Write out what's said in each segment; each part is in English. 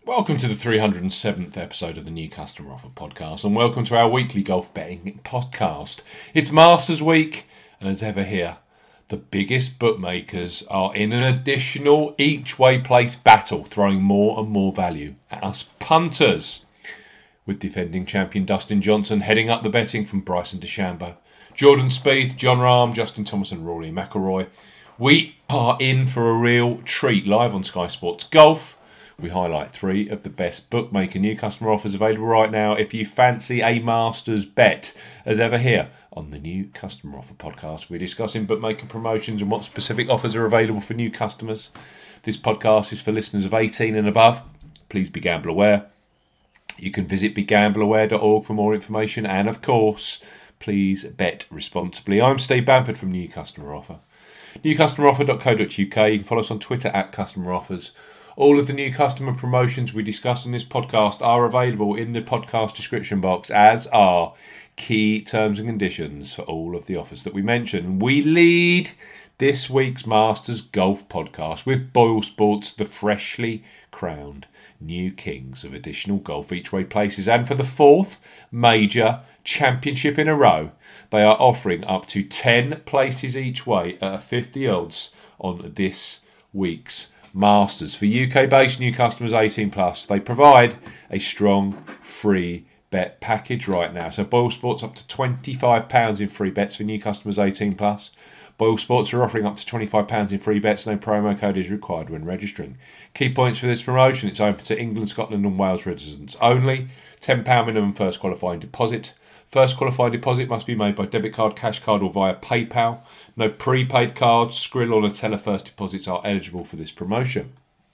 Welcome to the 307th episode of the New Customer Offer podcast, and welcome to our weekly golf betting podcast. It's Masters Week, and as ever here, the biggest bookmakers are in an additional each-way place battle, throwing more and more value at us punters. With defending champion Dustin Johnson heading up the betting from Bryson DeChambeau, Jordan Spieth, Jon Rahm, Justin Thomas and Rory McIlroy. We are in for a real treat live on Sky Sports Golf. We highlight three of the best bookmaker new customer offers available right now if you fancy a Masters bet. As ever here on the New Customer Offer podcast, we're discussing bookmaker promotions and what specific offers are available for new customers. This podcast is for listeners of 18 and above. Please be gamble aware. You can visit begambleaware.org for more information, and of course, please bet responsibly. I'm Steve Bamford from New Customer Offer. newcustomeroffer.co.uk. You can follow us on Twitter at Customer Offers. All of the new customer promotions we discuss in this podcast are available in the podcast description box, as are key terms and conditions for all of the offers that we mention. We lead this week's Masters Golf podcast with Boyle Sports, the freshly crowned new kings of additional golf each way places, and for the fourth major championship in a row, they are offering up to 10 places each way at a 50 odds on this week's Masters. For UK-based new customers 18 plus, they provide a strong free bet package right now. So Boyle Sports up to £25 in free bets for new customers 18 plus. Boyle Sports are offering up to £25 in free bets. No promo code is required when registering. Key points for this promotion: it's open to England, Scotland and Wales residents only. £10 minimum first qualifying deposit. First qualifying deposit must be made by debit card, cash card or via PayPal. No prepaid cards, Skrill or Nutella first deposits are eligible for this promotion.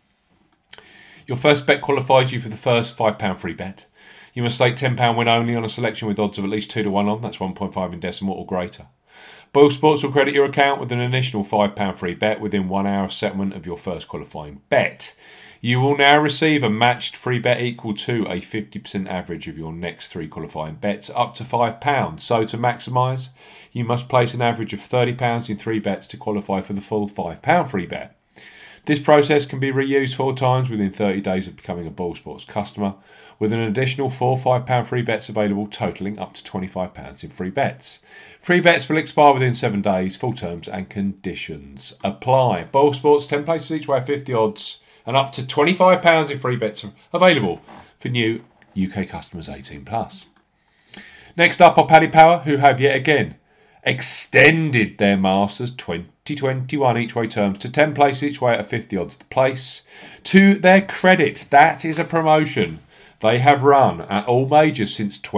Your first bet qualifies you for the first £5 free bet. You must stake £10 win only on a selection with odds of at least 2 to 1 on, that's 1.5 in decimal or greater. Boyle Sports will credit your account with an additional £5 free bet within 1 hour of settlement of your first qualifying bet. You will now receive a matched free bet equal to a 50% average of your next 3 qualifying bets, up to £5. So to maximise, you must place an average of £30 in 3 bets to qualify for the full £5 free bet. This process can be reused 4 times within 30 days of becoming a Boyle Sports customer, with an additional 4 £5 free bets available, totalling up to £25 in free bets. Free bets will expire within 7 days. Full terms and conditions apply. Boyle Sports, 10 places each way, 50 odds, and up to £25 in free bets available for new UK customers 18 plus. Next up are Paddy Power, who have yet again extended their Masters 2021 each way terms to 10 places each way at 50 odds to place. To their credit, that is a promotion they have run at all majors since the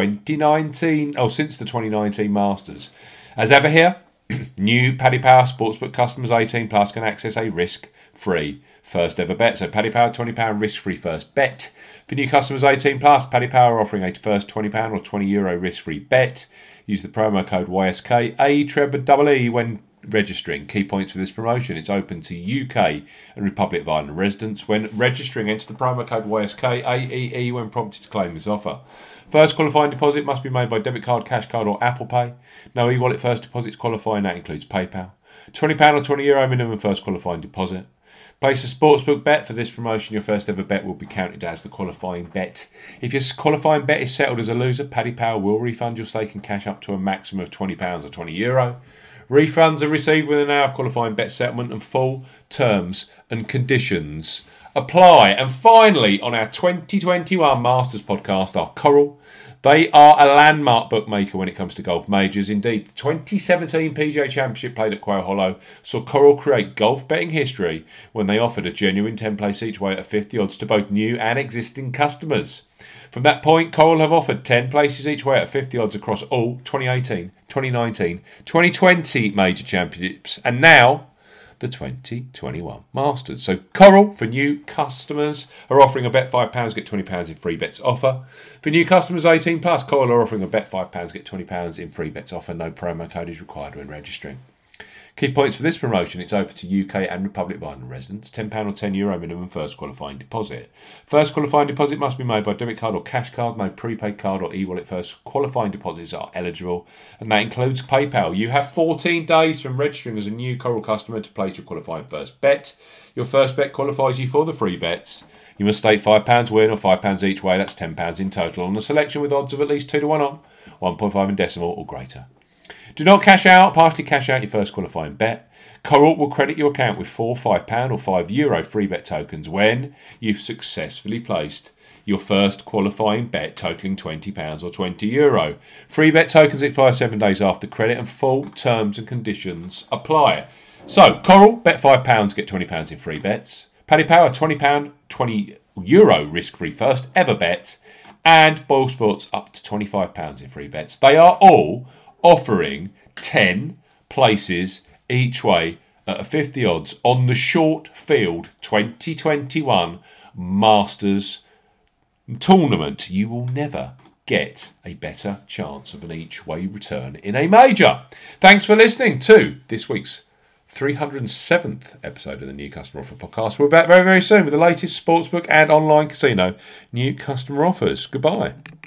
2019 Masters. As ever here, new Paddy Power Sportsbook customers 18 plus can access a risk-free first ever bet. So Paddy Power £20 risk-free first bet. For new customers 18 plus, Paddy Power are offering a first £20 or €20 risk-free bet. Use the promo code YSKAEE when registering. Key points for this promotion: it's open to UK and Republic of Ireland residents. When registering, enter the promo code YSKAEE when prompted to claim this offer. First qualifying deposit must be made by debit card, cash card or Apple Pay. No e-wallet first deposits qualifying, that includes PayPal. £20 or €20 minimum first qualifying deposit. Place a sportsbook bet for this promotion. Your first ever bet will be counted as the qualifying bet. If your qualifying bet is settled as a loser, Paddy Power will refund your stake in cash up to a maximum of £20 or €20. Refunds are received within an hour of qualifying bet settlement, and full terms and conditions apply. And finally, on our 2021 Masters podcast are Coral. They are a landmark bookmaker when it comes to golf majors. Indeed, the 2017 PGA Championship played at Quail Hollow saw Coral create golf betting history when they offered a genuine 10 place each way at 50 odds to both new and existing customers. From that point, Coral have offered 10 places each way at 50 odds across all 2018, 2019, 2020 major championships, and now the 2021 Masters. So Coral, for new customers, are offering a bet £5, get £20 in free bets offer. For new customers 18 plus, Coral are offering a bet £5, get £20 in free bets offer. No promo code is required when registering. Key points for this promotion: it's open to UK and Republic of Ireland residents. £10 or €10 minimum first qualifying deposit. First qualifying deposit must be made by debit card or cash card. No prepaid card or e-wallet first qualifying deposits are eligible, and that includes PayPal. You have 14 days from registering as a new Coral customer to place your qualifying first bet. Your first bet qualifies you for the free bets. You must stake £5 win or £5 each way. That's £10 in total on the selection with odds of at least 2 to 1 on, 1.5 in decimal or greater. Do not cash out, partially cash out your first qualifying bet. Coral will credit your account with £4, £5 or €5 free bet tokens when you've successfully placed your first qualifying bet totaling £20 or €20. Free bet tokens expire 7 days after credit and full terms and conditions apply. So, Coral, bet £5, get £20 in free bets. Paddy Power, £20, €20 risk-free first ever bet. And Boyle Sports, up to £25 in free bets. They are all offering 10 places each way at a 50 odds on the short field 2021 Masters tournament. You will never get a better chance of an each way return in a major. Thanks for listening to this week's 307th episode of the New Customer Offer Podcast. We're back very, very soon with the latest sportsbook and online casino new customer offers. Goodbye.